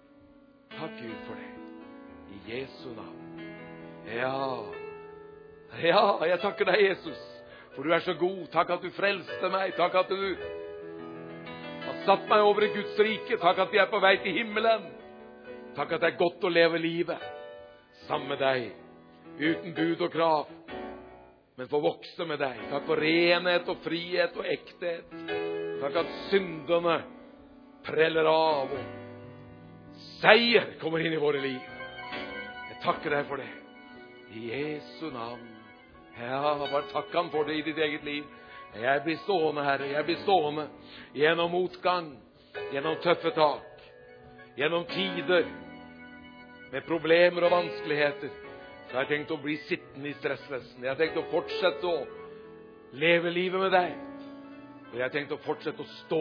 Takk Gud for det. I Jesu navn. Ja, Ja, jeg takker deg, Jesus, for du er så god. Takk at du frelste meg. Takk at du har satt meg over i Guds rike. Takk at vi er på vei til himmelen. Takk at det er godt å leve livet sammen med deg, uten bud og krav, men få vokse med deg. Takk for renhet og frihet og ekthet. Takk at syndene preller av, og seier kommer inn i våre liv. Jeg takker deg for det. I Jesu navn. Ja, bare takk han for det i ditt eget liv. Jeg blir stående, Herre. Jeg blir stående gjennom motgang, gjennom tøffe tak, gjennom tider med problemer og vanskeligheter. Så jeg har tenkt å bli sittende i stresslessen. Jeg har tenkt å fortsette å leve livet med deg. Og jeg har tenkt å fortsette å stå.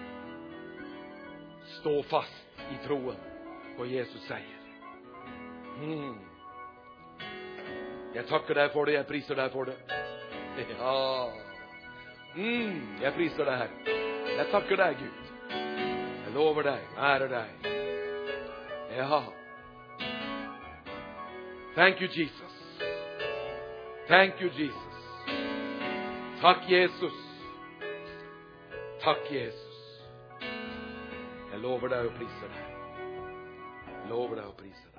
Stå fast i troen på Jesus seier. Hmm. Jeg takker deg for det. Jeg priser deg for det. Ja. Hmm. Jeg priser deg, Herre. Jeg takker deg, Gud. Jeg lover deg, ærer deg. Ja. Thank you, Jesus. Thank you, Jesus. Takk, Jesus. Takk, Jesus. Jeg lover deg og priser deg. Jeg lover deg og priser deg.